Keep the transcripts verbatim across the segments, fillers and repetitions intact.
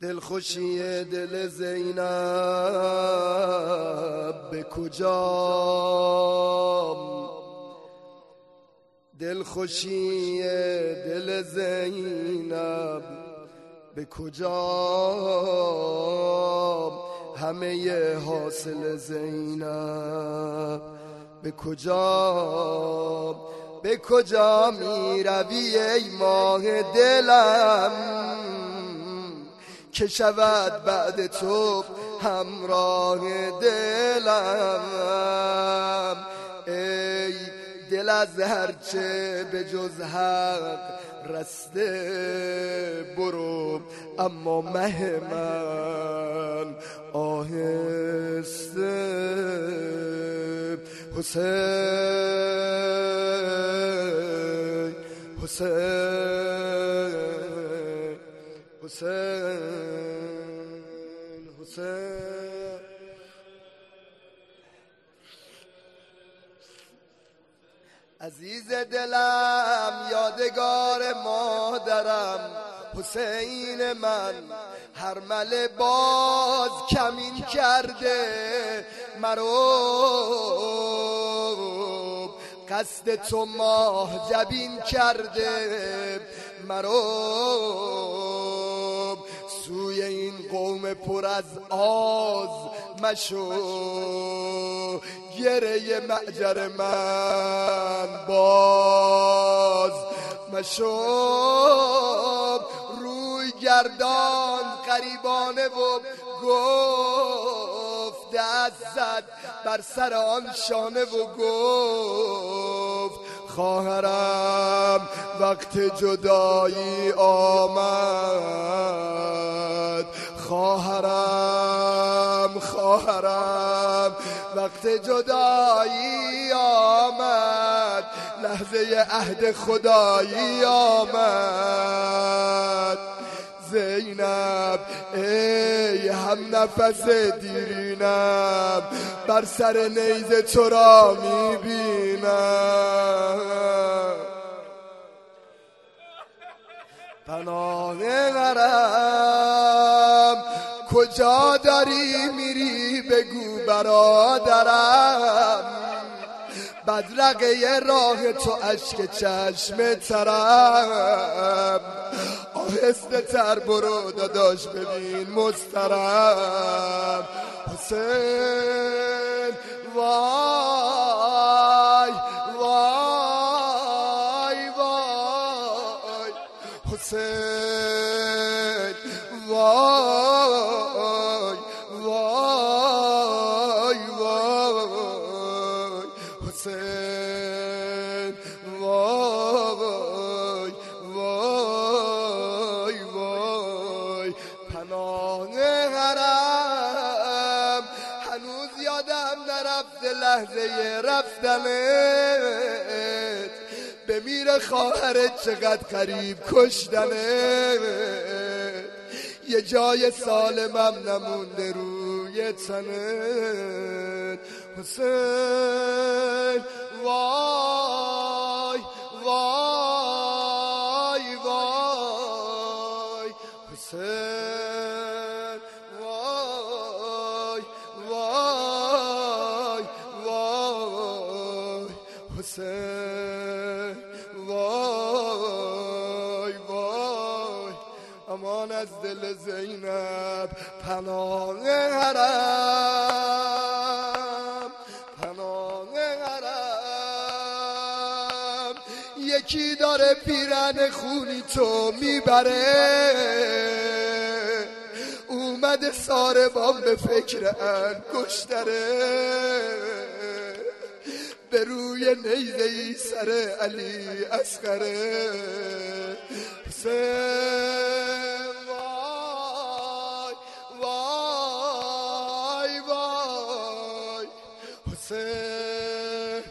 دلخوشی دل زینب به کجا، دلخوشی دل زینب به کجا، همه حاصل زینب به کجا، به کجا می روی ای ماه دلم که شود بعد تو همراه دلم. ای دل از هرچه به جز حق رسته برو، اما مه من آهسته. حسین حسین حسین حسین عزیز دلم، یادگار مادرم، حسین من هرمله باز کمین کرده مرو، قصد تو ماه جبین کرده مرو، سوی این قوم پر از آز مشو، گره معجر من باز مشو، روی گردان غریبانه و گفت، دست زد بر سر آن شانه و گفت خواهرم وقت جدایی آمد، خواهرم خواهرم وقت جدایی آمد، لحظه عهد خدایی آمد. زینب ای هم نفس دیرینم، بر سر نیزه تو را میبینم. پناه غرم کجا داری میری بگو برادرم، بدرقه راه تو اشک چشم ترم، آهسته تر برو داداش ببین مسترم. حسین وای وای وای حسین وای وای وای حسین وای وای وای پناه حرم هنوز یادم نرفته لحظه رفتنت، بمیر خواهرت چقدر قریب کشتنت، یه جای سالمم نمونده روی تنت. حسین وای وای وای حسین وای وای وای حسین وای وای امان از دل زینب. پناه حرم پناه حرم یکی داره پیرن خونی تو میبره، اومده ساربان به فکر انگشتره، به روی نیزه ای سر علی اصغره. حسین وای وای وای حسین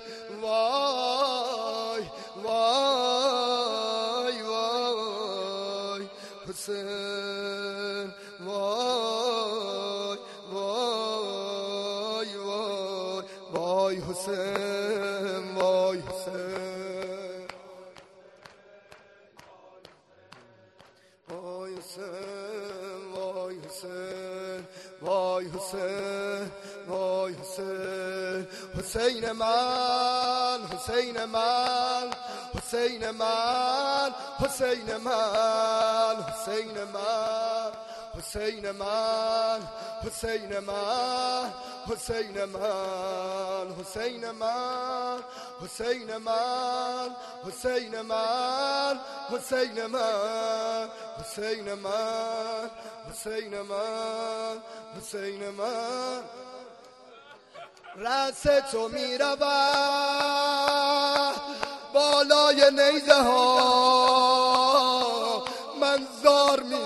وای وای وای حسین وای وای وای وای حسین وای حسین وای حسین وای وای حسین وای حسین حسین من حسین من حسین من حسین من حسین من حسین من حسین من حسین من حسین من حسین من حسین من حسین من حسین من حسین من حسین من رأس تو می رود بالای نیزه ها، من زار می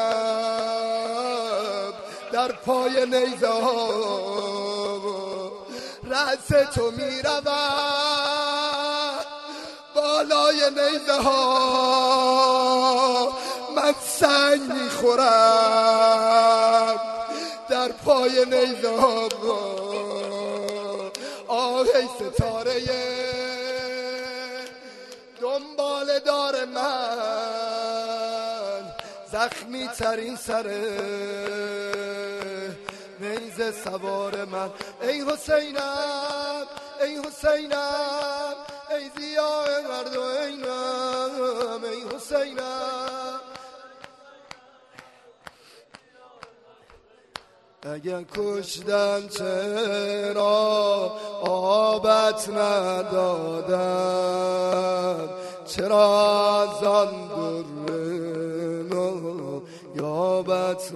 زنم در پای نیزه ها. رأس تو می رود بالای نیزه ها، من سنگ می خورم در پای نیزه ها. آه ای ستاره دنبال دار من، زخمی ترین سر نیزه سوار من. ای حسینم ای حسینم ای ضیاء مرد عینم، ای حسینم اگر کشتن چرا آبت ندادن، چرا از آن در یابت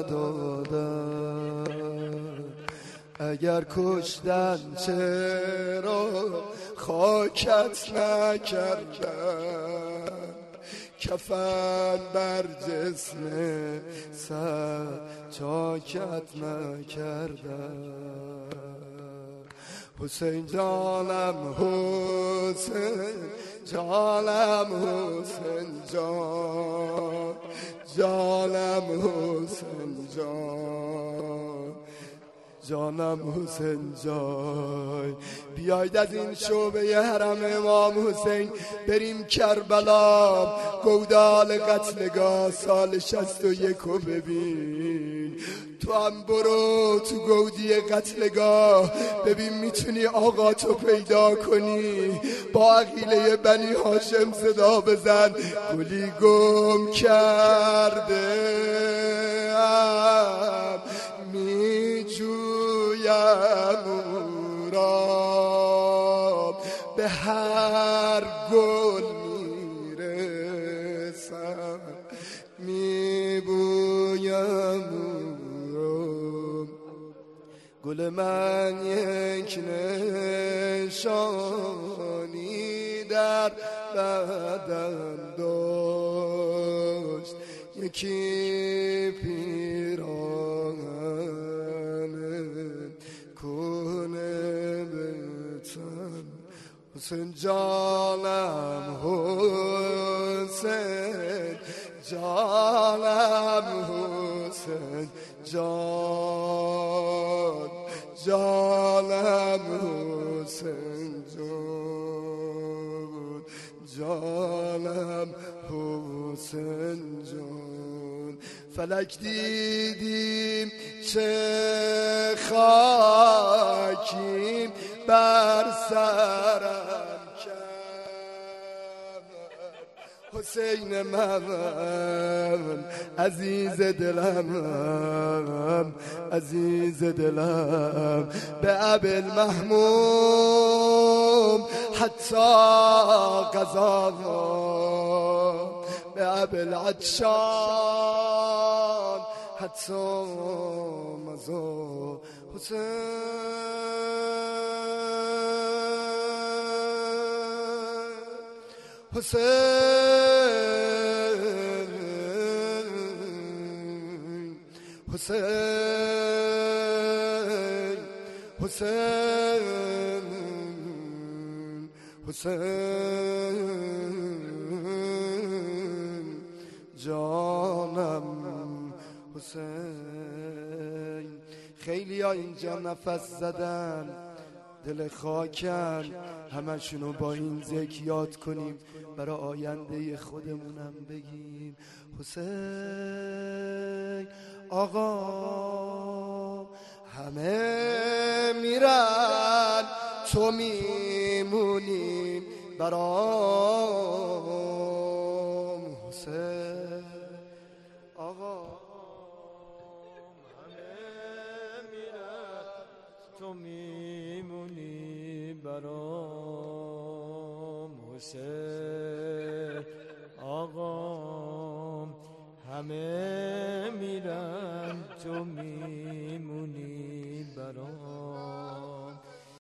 ندادن. اگر کشتن چرا خاکت نکردن، کفن بر جسم سر چاکت نکردن. حسین جانم حسین جانم حسین جان، جانم حسین جان، جانم حسین جان. بیاید از این شعبه حرم امام حسین بریم کربلا، گودال قتلگاه سال شصت و یک رو ببین. تو هم برو تو گودی قتلگاه ببین میتونی آقا تو پیدا کنی. با عقیله بنی هاشم صدا بزن، گلی گم کرده ام می جویم او را، به هر گل میرسم می بویم او را. گل من یک نشانی در بدن داشت، یکی پیراهن کنه به تن. حسین جانم حسین جانم حسین جان، جانم حسین جان، جانم حسین جان. فلک دیدیم چه خاکیم بر سرم کرد. حسین من عزیز دلم، عزیز دلم، به ابل محموم حتی قضا، به ابل عطشان حتی مزا. حسین حسین حسین حسین حسین جانم حسین. خیلی ها اینجا نفس زدن، دل خاکن، همشونو با این ذکر یاد کنیم، برای آینده خودمونم بگیم. حسین آقا تو میمونی برام حسین. آقا تو میمونی برام حسین.